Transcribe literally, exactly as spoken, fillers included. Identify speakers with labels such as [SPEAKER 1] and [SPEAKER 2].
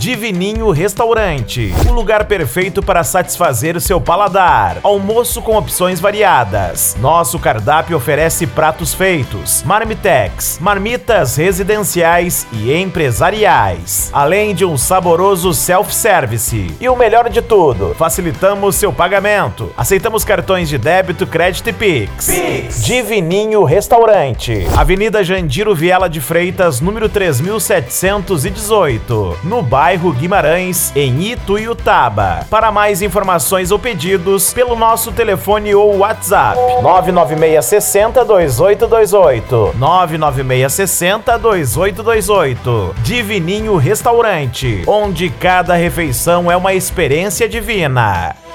[SPEAKER 1] Divininho Restaurante, o lugar perfeito para satisfazer o seu paladar. Almoço com opções variadas. Nosso cardápio oferece pratos feitos, marmitex, marmitas residenciais e empresariais, além de um saboroso self-service. E o melhor de tudo, facilitamos seu pagamento. Aceitamos cartões de débito, crédito e Pix. Pix. Divininho Restaurante, Avenida Jandiro Viela de Freitas, número três mil setecentos e dezoito, no bairro Guimarães, em Ituiutaba. Para mais informações ou pedidos, pelo nosso telefone ou WhatsApp nove nove seis seis zero dois oito dois oito, nove nove seis seis zero dois oito dois oito. Divininho Restaurante, onde cada refeição é uma experiência divina.